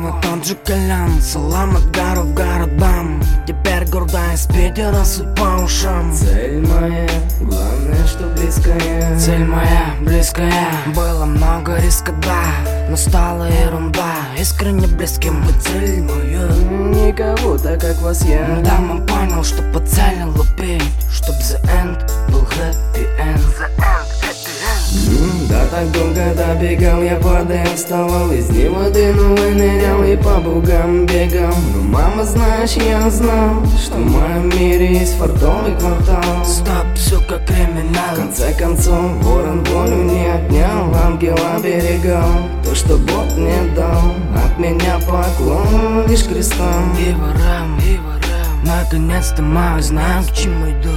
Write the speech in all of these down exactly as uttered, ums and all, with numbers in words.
снова тот же Колян. Салам от город городам. Теперь гордо из Питера суть по ушам. Цель моя, главное, что близкая. Цель моя, близкая. Было много риска, да, но стала ерунда. Искренне близким быть цель моя. Никого так, как вас я. Да, мы понял, что по цели лупить, чтоб the end был happy end. The end, happy end. Да так долго добегал, я падая вставал из воды, но вынырял и по бугам бегал. Но мама, знаешь, я знал, что в моем мире есть фартовый квартал. Стоп, все как криминал. В конце концов, ворон волю не отнял, ангел оберегал. То, что Бог мне дал, от меня поклон лишь крестам. И ворам, и ворам, наконец-то мы знаем, к чему иду.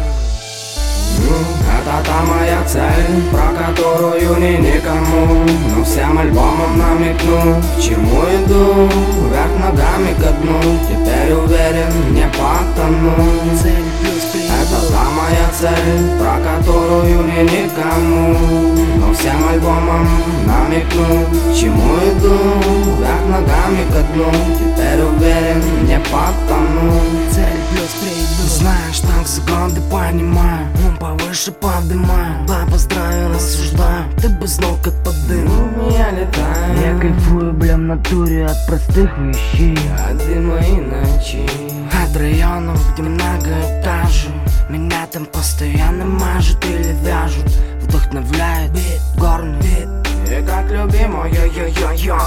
Это та моя цель, про которую не никому, но всем альбомом намекну, к чему иду, вверх ногами ко дну. Теперь уверен, не потону. Цель плюс приду. Это та моя цель, про которую не никому, но всем альбомом намекну, к чему иду, вверх ногами ко дну. Теперь уверен, не потону. Цель плюс приду. Знаешь, так за годы понимаю, ум повыше подымаю. Да, поздравил, рассуждаю, ты бы знал, как под дым. Я летаю, Я кайфую, бля, в натуре от простых вещей. от дыма и ночи. От районов, где многоэтажи, меня там постоянно мажут или вяжут. Вдохновляет бит, горный бит. И как любимая, Йо-йо-йо-йо.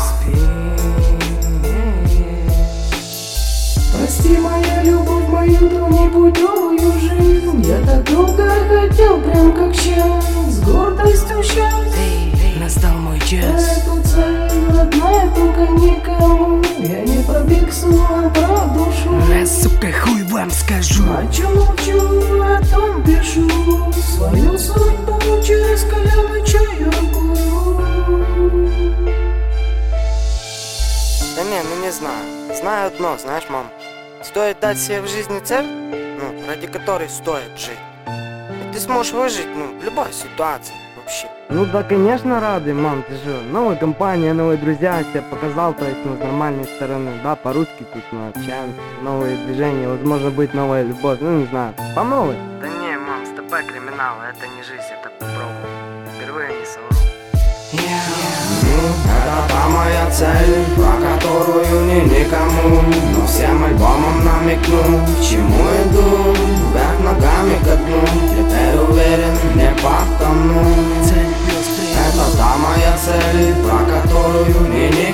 прости, моя любовь, мою ту непутевую жизнь. Я так долго хотел, прям как сейчас, с гордостью сейчас. Настал мой час. Эту цель, родная, только никому. Я не про биксу, а про душу. Я, сука, хуй вам скажу. О чем молчу, о том пишу. Свою судьбу через каленую чайку. Да не, ну не знаю. Знаю одно, знаешь, мам. Стоит дать себе в жизни цель, ну, ради которой стоит жить. И ты сможешь выжить, ну, в любой ситуации вообще. Ну да, конечно, рады, мам, ты же новая компания, новые друзья, себя показал, то есть, ну, с нормальной стороны, да, по-русски тут, ну, общаемся, новые движения, возможно, быть новая любовь, ну, не знаю, по новой. Да не, мам, с тобой криминал, это не жизнь, это попробуй. Впервые не совру. Это та моя цель, про которую не никому, но всем альбомом намекну, к чему иду, вверх ногами ко дну. Теперь уверен, не потону. Цель плюс приду. Это та моя цель, про которую не никому.